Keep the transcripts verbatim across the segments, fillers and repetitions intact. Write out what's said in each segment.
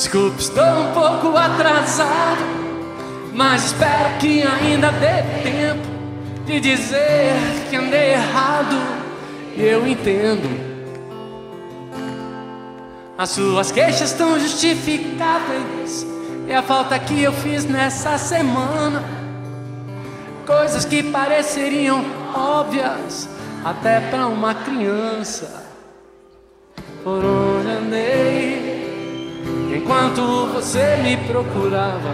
Desculpe, estou um pouco atrasado, mas espero que ainda dê tempo de dizer que andei errado. E eu entendo, as suas queixas estão justificáveis. É a falta que eu fiz nessa semana, coisas que pareceriam óbvias até pra uma criança. Por onde andei enquanto você me procurava?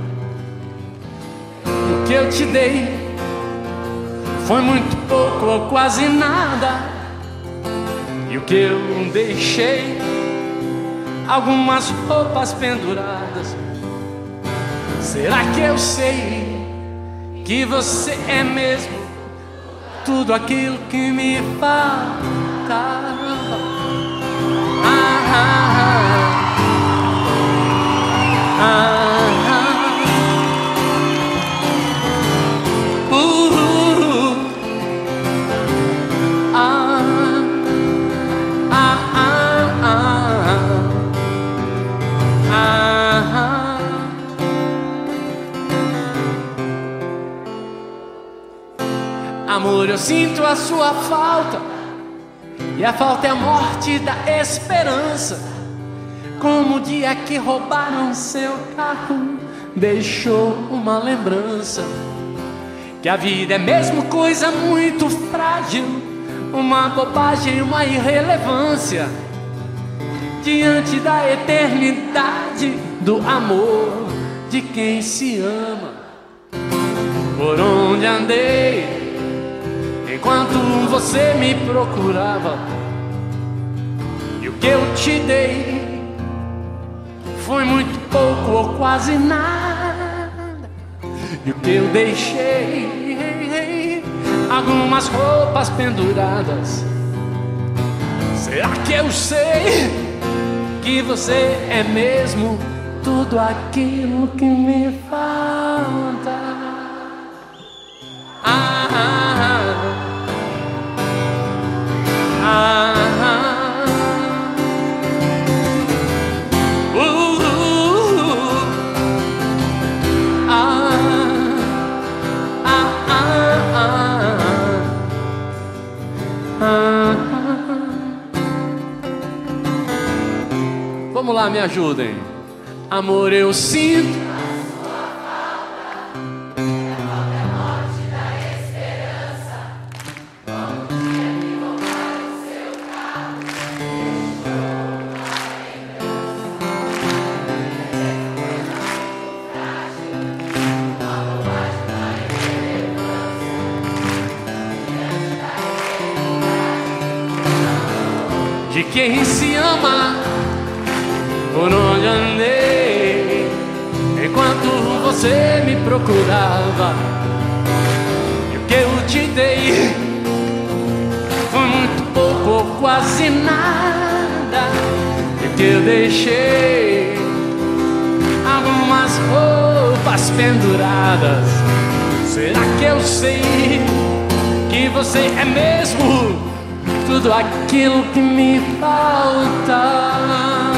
O que eu te dei foi muito pouco ou quase nada. E o que eu deixei, algumas roupas penduradas. Será que eu sei que você é mesmo tudo aquilo que me faltava? Ah, ah, ah, ah, uh, uh, ah, ah, ah, ah, ah. Amor, eu sinto a sua falta, e a falta é a morte da esperança. Como o dia que roubaram seu carro deixou uma lembrança, que a vida é mesmo coisa muito frágil, uma bobagem, uma irrelevância diante da eternidade do amor de quem se ama. Por onde andei enquanto você me procurava? E o que eu te dei foi muito pouco ou quase nada. E o que eu deixei, algumas roupas penduradas. Será que eu sei que você é mesmo tudo aquilo que me falta? Ah, ah, ah, ah, uh, uh, ah, ah, ah, ah, ah. Vamos lá, me ajudem. Amor, eu sinto de quem se ama. Por onde andei enquanto você me procurava? E o que eu te dei foi muito pouco ou quase nada. E o que eu deixei, algumas roupas penduradas. Será que eu sei que você é mesmo tudo aquilo que me falta?